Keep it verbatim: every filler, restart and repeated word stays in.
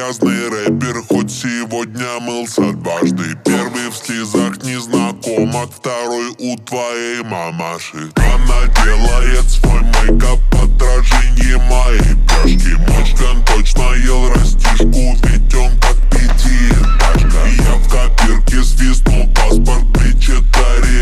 грязный рэпер, хоть сегодня мылся дважды. Первый в слезах незнакомок, второй у твоей мамаши. Она делает свой мейкап в отражении моей пляшки. Мочкан точно ел растишку, ведь он как пятиэтажка. Я в копирке свистнул паспорт, причитари